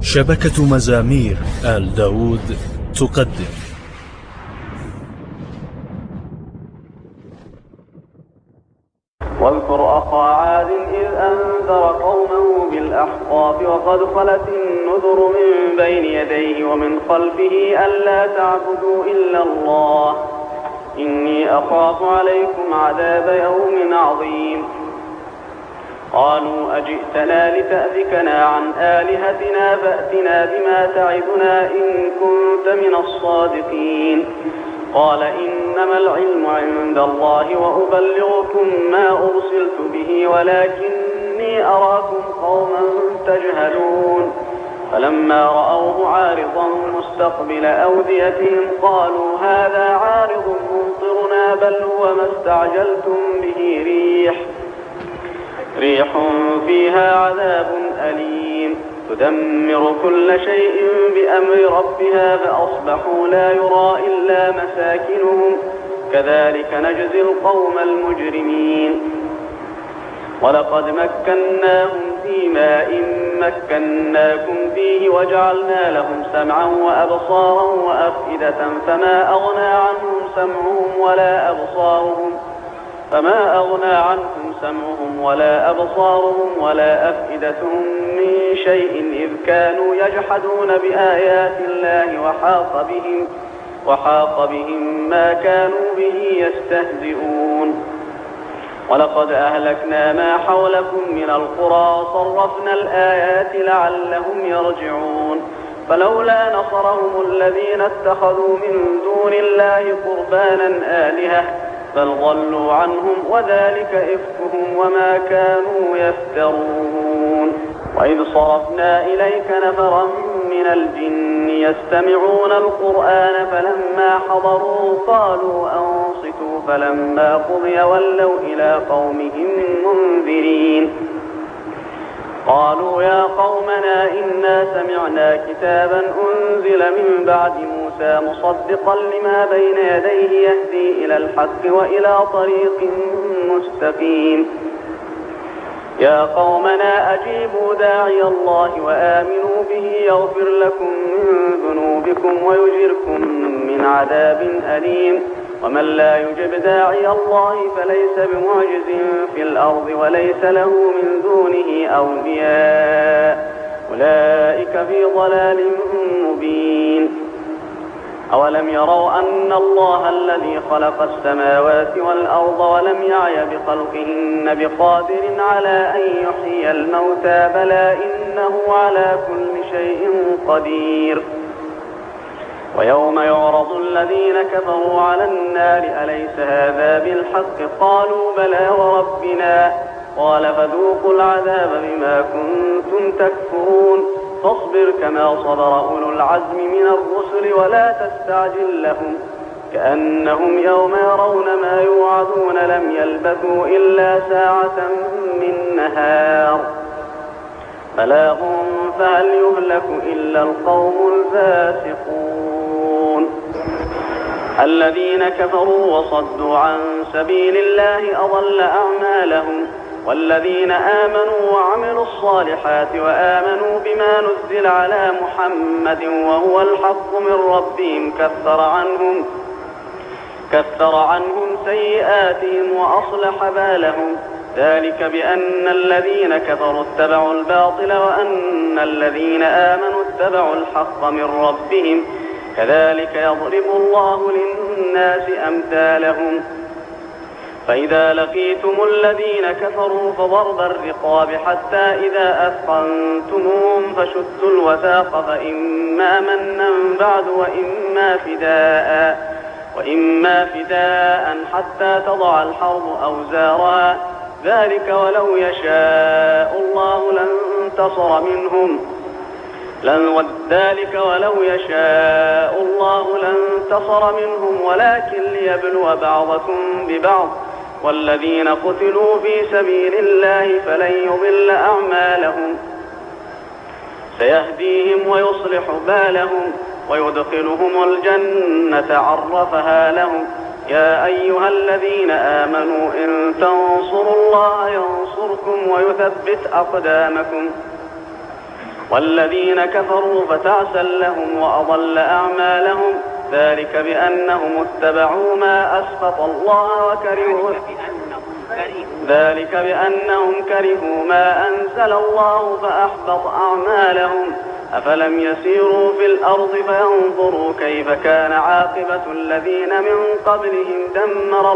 شبكة مزامير آل داود تقدم. واذكر أخا عاد إذ أنذر قومه بالأحقاف وقد خلت النذر من بين يديه ومن خلفه ألا تعبدوا إلا الله إني أخاف عليكم عذاب يوم عظيم. قالوا أجئتنا لتأفكنا عن آلهتنا فأتنا بما تعدنا إن كنت من الصادقين. قال إنما العلم عند الله وأبلغكم ما أرسلت به ولكني أراكم قوما تجهلون. فلما رأوه عارضا مستقبل أوديتهم قالوا هذا عارض ممطرنا بل هو ما استعجلتم به ريح فيها عذاب أليم تدمر كل شيء بأمر ربها فأصبحوا لا يرى إلا مساكنهم كذلك نجزي القوم المجرمين. ولقد مكناهم في ماء مكناكم فيه وجعلنا لهم سمعا وأبصارا وأفئدة فما أغنى عنهم سمعهم ولا أبصارهم ولا أفئدتهم من شيء إذ كانوا يجحدون بآيات الله وحاق بهم ما كانوا به يستهزئون. ولقد أهلكنا ما حولكم من القرى صرفنا الآيات لعلهم يرجعون. فلولا نصرهم الذين اتخذوا من دون الله قربانا آلهة بل ضلوا عنهم وذلك إفكهم وما كانوا يفترون. وإذ صرفنا إليك نفرا من الجن يستمعون القرآن فلما حضروا قالوا أنصتوا فلما قضي ولوا إلى قومهم منذرين. قالوا يا قومنا إنا سمعنا كتابا أنزل من بعد موسى مصدقا لما بين يديه يهدي إلى الحق وإلى طريق مستقيم. يا قومنا أجيبوا داعي الله وآمنوا به يغفر لكم من ذنوبكم ويجركم من عذاب أليم. ومن لا يجب داعي الله فليس بمعجز في الأرض وليس له من دونه أولياء أولئك في ضلال مبين. أولم يروا أن الله الذي خلق السماوات والأرض ولم يعي بخلقهن بقادر على أن يحيي الموتى بلى إنه على كل شيء قدير. ويوم يعرض الذين كفروا على النار أليس هذا بالحق قالوا بلى وربنا قال فذوقوا العذاب بما كنتم تكفرون. فاصبر كما صبر أولو العزم من الرسل ولا تستعجل لهم كأنهم يوم يرون ما يوعدون لم يلبثوا إلا ساعة من نهار بلاغ فهل يهلك إلا القوم الفاسقون. الذين كفروا وصدوا عن سبيل الله أضل أعمالهم. والذين آمنوا وعملوا الصالحات وآمنوا بما نزل على محمد وهو الحق من ربهم كفر عنهم سيئاتهم وأصلح بالهم. ذلك بأن الذين كفروا اتبعوا الباطل وأن الذين آمنوا اتبعوا الحق من ربهم كذلك يضرب الله للناس أمثالهم. فإذا لقيتم الذين كفروا فضرب الرقاب حتى إذا أثخنتموهم فشدوا الوثاق فإما منا بعد وإما فداء حتى تضع الحرب أوزارها ذلك ولو يشاء الله لانتصر منهم ولكن ليبلو بعضكم ببعض. والذين قتلوا في سبيل الله فلن يضل أعمالهم سيهديهم ويصلح بالهم ويدخلهم الجنة عرفها لهم. يا أيها الذين آمنوا إن تنصروا الله ينصركم ويثبت أقدامكم والذين كفروا فتعسا لهم وأضل أعمالهم. ذلك بأنهم اتبعوا ما أسخط الله كرهوا ما أنزل الله فأحبط أعمالهم. أفلم يسيروا في الأرض فينظروا كيف كان عاقبة الذين من قبلهم دمر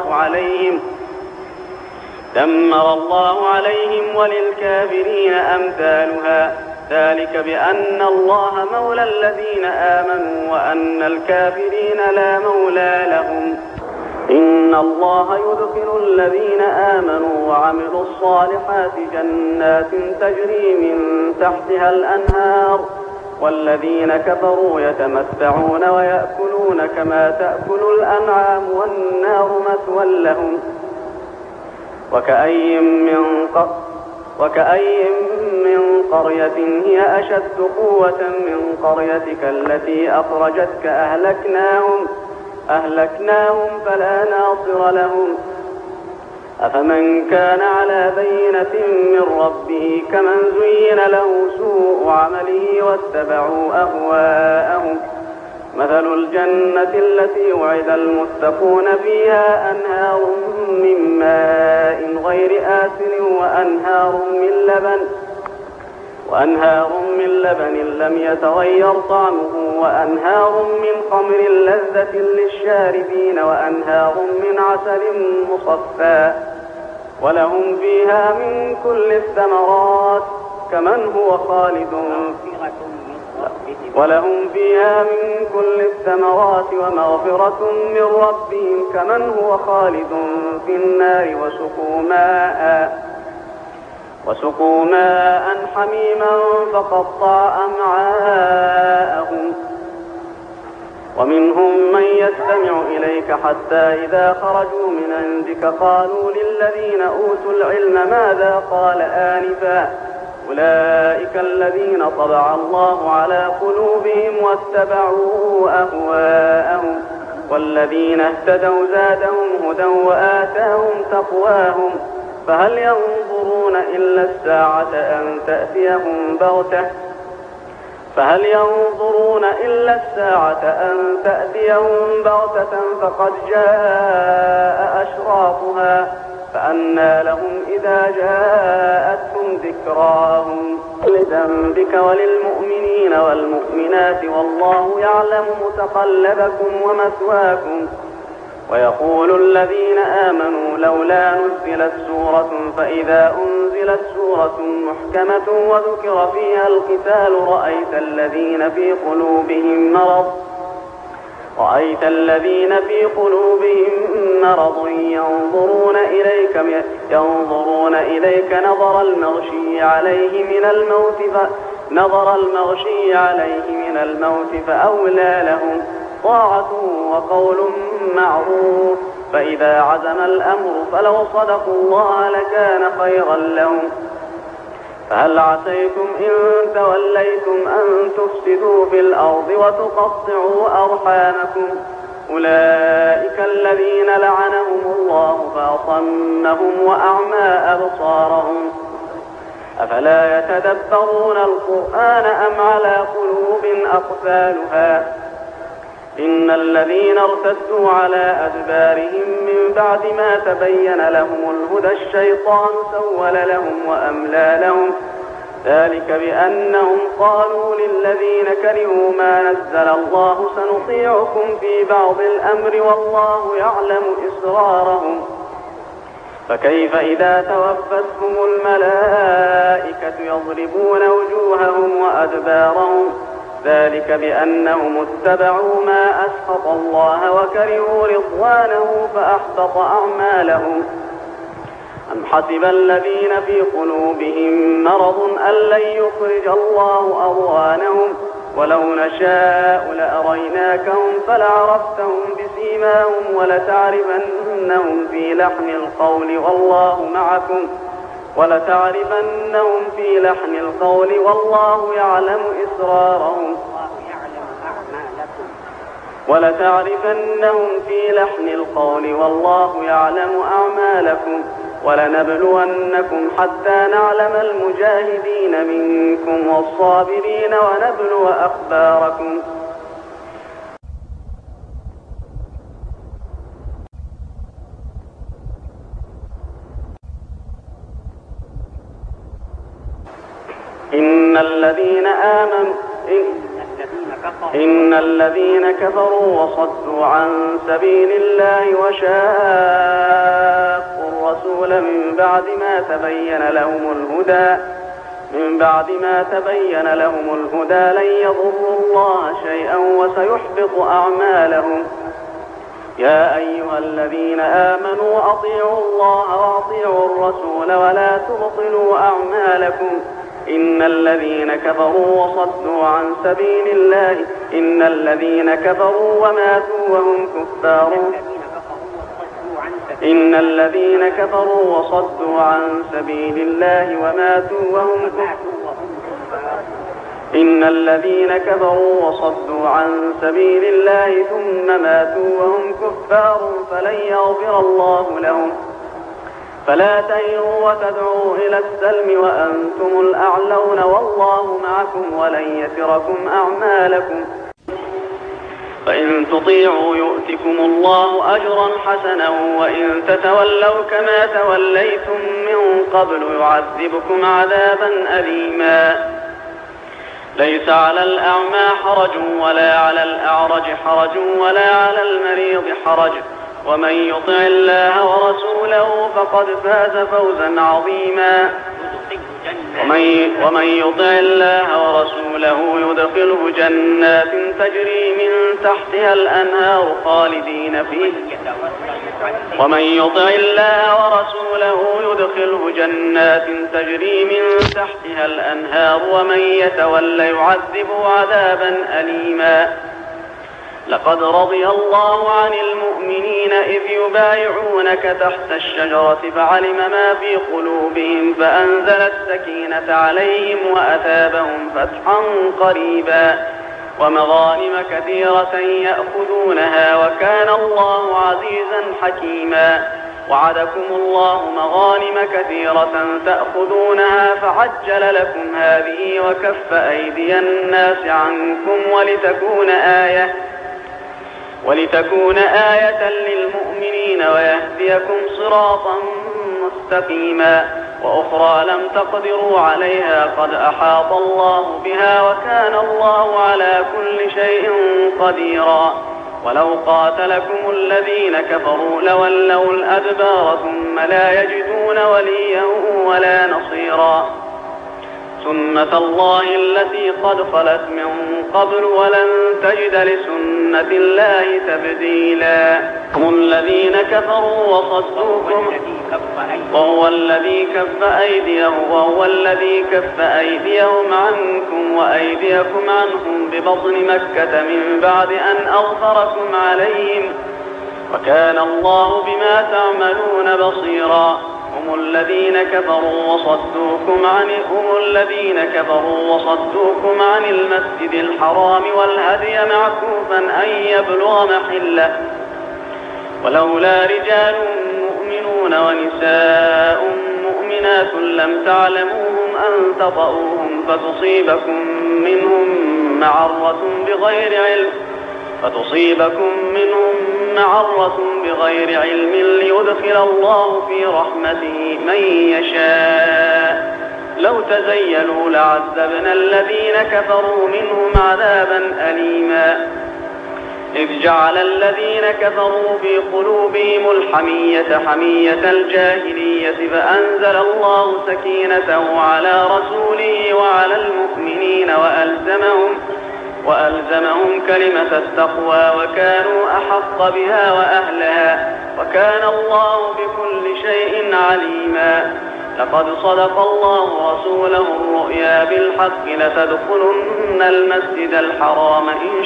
الله عليهم وللكافرين أمثالها. ذلك بأن الله مولى الذين آمنوا وأن الكافرين لا مولى لهم. إن الله يدخل الذين آمنوا وعملوا الصالحات جنات تجري من تحتها الأنهار، والذين كفروا يتمتعون ويأكلون كما تأكل الأنعام والنار مثوى لهم. وكأي من قرية هي أشد قوة من قريتك التي أخرجتك أهلكناهم فلا ناصر لهم. أفمن كان على بينة من ربه كمن زين له سوء عمله واتبعوا أهواءهم. مثل الجنة التي وعد المتقون فيها أنهار من ماء غير آسن وأنهار من لبن لم يتغير طعمه وأنهار من خمر لذة للشاربين وأنهار من عسل مصفى ولهم فيها من كل الثمرات ومغفرة من ربهم كمن هو خالد في النار وسقوا ماء حميما فقطع أمعاءهم. ومنهم من يستمع إليك حتى إذا خرجوا من عندك قالوا للذين أوتوا العلم ماذا قال آنفا أولئك الذين طبع الله على قلوبهم واتبعوا أهواءهم. والذين اهتدوا زادهم هدى وآتاهم تقواهم. فهل ينظرون إلا الساعة أن تأتيهم بغتة فقد جاء أشراطها فأنى لهم إذا جاءتهم ذكراهم. لذنبك وللمؤمنين والمؤمنات والله يعلم متقلبكم ومثواكم. ويقول الذين آمنوا لولا نزلت سورة فإذا أنزلت سورة محكمة وذكر فيها القتال رأيت الذين في قلوبهم مرض ينظرون إليك نظر المغشي عليه من الموت فأولى لهم طاعة وقول معروف. فإذا عزم الأمر فلو صدقوا الله لكان خيرا لهم. فهل عسيتم إن توليتم أن تفسدوا في الأرض وتقطعوا أرحامكم أولئك الذين لعنهم الله فأصمهم وأعمى أبصارهم. أفلا يتدبرون القرآن أم على قلوب أقفالها. إن الذين ارتدوا على أدبارهم من بعد ما تبين لهم الهدى الشيطان سول لهم وأملى لهم. ذلك بأنهم قالوا للذين كرهوا ما نزل الله سنطيعكم في بعض الأمر والله يعلم إسرارهم. فكيف إذا توفتهم الملائكة يضربون وجوههم وأدبارهم. ذلك بأنهم اتبعوا ما أسخط الله وكرهوا رضوانه فأحبط أعمالهم. أم حسب الذين في قلوبهم مرض أن لن يخرج الله أضغانهم ولو نشاء لأريناكهم فلعرفتهم بسيماهم ولتعرفنهم في لحن القول والله يعلم إسرارهم. ولتعرفنهم في لحن القول والله يعلم أعمالكم. ولنبلونكم حتى نعلم المجاهدين منكم والصابرين ونبلو أخباركم. إن الذين كفروا وصدوا عن سبيل الله وشاقوا الرسول من بعد ما تبين لهم الهدى لن يضروا الله شيئا وسيحبط أعمالهم. يا أيها الذين آمنوا أطيعوا الله وأطيعوا الرسول ولا تبطلوا أعمالكم. إن الذين كفروا وصدوا عن سبيل الله وماتوا وهم كفار ثم ماتوا وهم كفار فلن يغفر الله لهم. فلا تهنوا وتدعوا إلى السلم وأنتم الأعلون والله معكم ولن يتركم أعمالكم. فإن تطيعوا يؤتكم الله أجرا حسنا وإن تتولوا كما توليتم من قبل يعذبكم عذابا أليما. ليس على الأعمى حرج ولا على الأعرج حرج ولا على المريض حرج ومن يطع الله ورسوله فقد فاز فوزا عظيما. ومن يطع الله ورسوله يدخله جنات تجري من تحتها الأنهار خالدين ومن يتولى يعذبه عذابا أليما. لقد رضي الله عن المؤمنين إذ يبايعونك تحت الشجرة فعلم ما في قلوبهم فأنزل السكينة عليهم وأثابهم فتحا قريبا ومغانم كثيرة يأخذونها وكان الله عزيزا حكيما. وعدكم الله مغانم كثيرة تأخذونها فعجل لكم هذه وكف أيدي الناس عنكم ولتكون آية للمؤمنين ويهديكم صراطا مستقيما. وأخرى لم تقدروا عليها قد أحاط الله بها وكان الله على كل شيء قديرا. ولو قاتلكم الذين كفروا لولوا الأدبار ثم لا يجدون وليا ولا نصيرا. سنة الله التي قد خلت من قبل ولن تجد لسنة الله تبديلا. هم الذين كفروا وصدوكم وهو الذي كف أيديهم عنكم وأيديكم عنهم ببطن مكة من بعد أن أظفركم عليهم وكان الله بما تعملون بصيرا. هم الذين كفروا وصدوكم عن المسجد الحرام والهدي معكوفا أن يبلغ محله ولولا رجال مؤمنون ونساء مؤمنات لم تعلموهم أن تطؤوهم فتصيبكم منهم معرة بغير علم ليدخل الله في رحمته من يشاء. لو تزيلوا لعذبنا الذين كفروا منهم عذابا أليما. إذ جعل الذين كفروا في قلوبهم الحمية حمية الجاهلية فأنزل الله سكينته على رسوله وعلى المؤمنين وألزمهم كلمة التقوى وكانوا أحق بها وأهلها وكان الله بكل شيء عليما. لقد صدق الله رسوله الرؤيا بالحق لتدخلن المسجد الحرام إن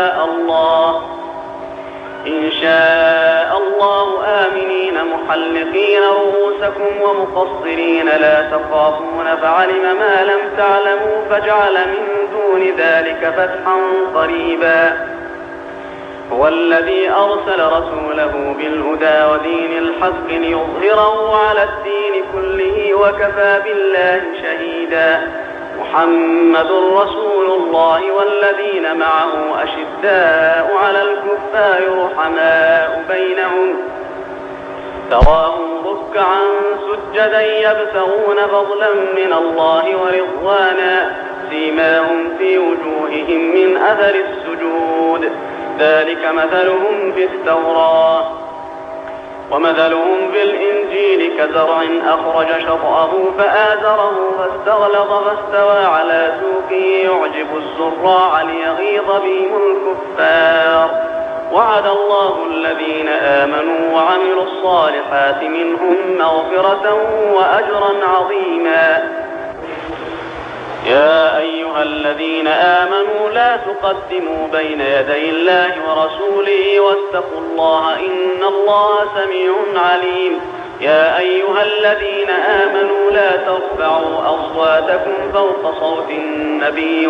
شاء الله آمنين محلقين رؤوسكم ومقصرين لا تخافون فعلم ما لم تعلموا فجعل من دون ذلك فتحا قريبا. هو الذي أرسل رسوله بالهدى ودين الحق ليظهره على الدين كله وكفى بالله شهيدا. محمد رسول الله والذين معه أشداء على الكفار رحماء بينهم تراهم ركعا سجدا يبتغون فضلا من الله ورضوانا سيماهم في وجوههم من أثر السجود ذلك مثلهم في التوراة ومثلهم في الإنجيل كزرع أخرج شطأه فآزره فاستغلظ فاستوى على سوقه يعجب الزراع ليغيظ بهم الكفار وعد الله الذين آمنوا وعملوا الصالحات منهم مغفرة وأجرا عظيما. يا أيها الذين آمنوا لا تقدموا بين يدي الله ورسوله واتقوا الله إن الله سميع عليم. يا أيها الذين آمنوا لا ترفعوا أصواتكم فوق صوت النبي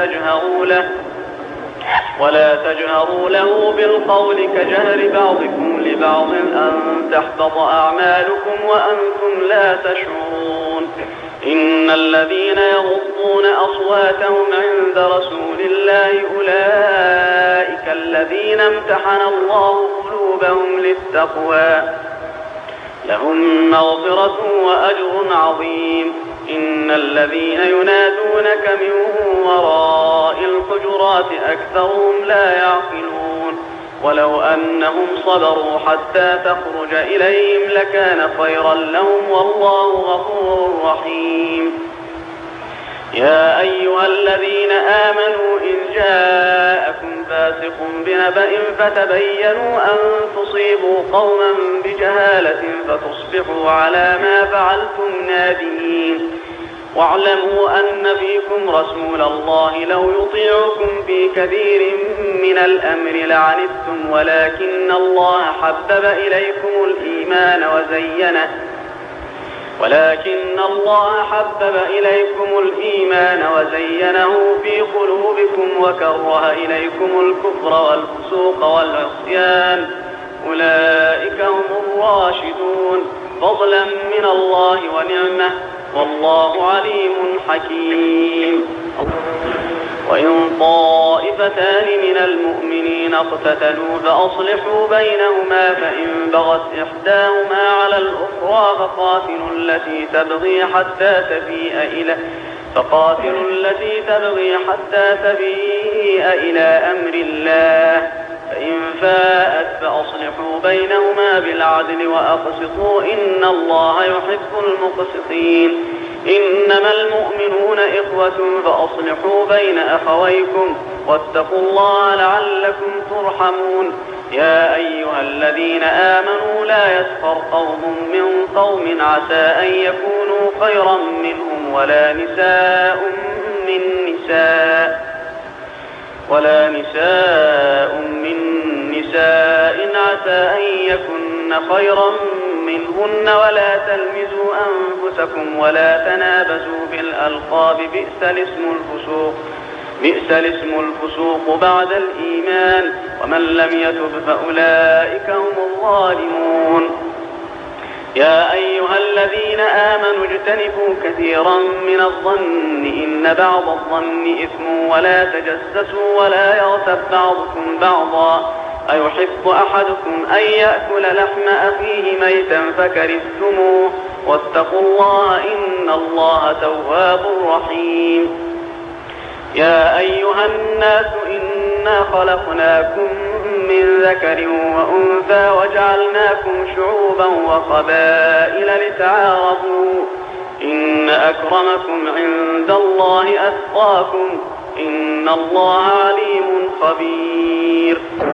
ولا تجهروا له بالقول كجهر بعضكم لبعض أن تحبط أعمالكم وأنتم لا تشعرون. إن الذين يغضون أصواتهم عند رسول الله أولئك الذين امتحن الله قلوبهم للتقوى لهم مغفرة وأجر عظيم. إن الذين ينادونك من وراء الحجرات أكثرهم لا يعقلون ولو أنهم صبروا حتى تخرج إليهم لكان خيرا لهم والله غفور رحيم. يا أيها الذين آمنوا إن جاءكم فاسق بنبأ فتبينوا أن تصيبوا قوما بجهالة فتصبحوا على ما فعلتم نادمين. واعلموا أن فيكم رسول الله لو يطيعكم في كثير من الأمر لعنتم ولكن الله حبب إليكم الإيمان وزينه في قلوبكم وكره إليكم الكفر والفسوق والعصيان أولئك هم الراشدون فضلا من الله ونعمة والله عليم حكيم. وإن طائفتان من المؤمنين اقتتلوا فأصلحوا بينهما فإن بغت إحداهما على الأخرى فقاتلوا التي تبغي حتى تفيء إلى أمر الله فإن فاءت فأصلحوا بينهما بالعدل وأقسطوا إن الله يحب المقسطين. إنما المؤمنون إخوة فأصلحوا بين أخويكم واتقوا الله لعلكم ترحمون. يا أيها الذين آمنوا لا يسخر قوم من قوم عسى أن يكونوا خيرا منهم ولا نساء من نساء عسى أن يكن خيرا منهن ولا تلمزوا أنفسكم ولا تنابزوا بالألقاب بئس الاسم الفسوق بعد الإيمان ومن لم يتب فأولئك هم الظالمون. يا أيها الذين آمنوا اجتنبوا كثيرا من الظن إن بعض الظن إثم ولا تجسسوا ولا يغتب بعضكم بعضا أيحب أحدكم أن يأكل لحم أخيه ميتا فكرهتموه واتقوا الله إن الله تواب رحيم. يا أيها الناس إنا خلقناكم من ذكر وأنثى وجعلناكم شعوبا وقبائل لتعارفوا إن أكرمكم عند الله أتقاكم إن الله عليم خبير.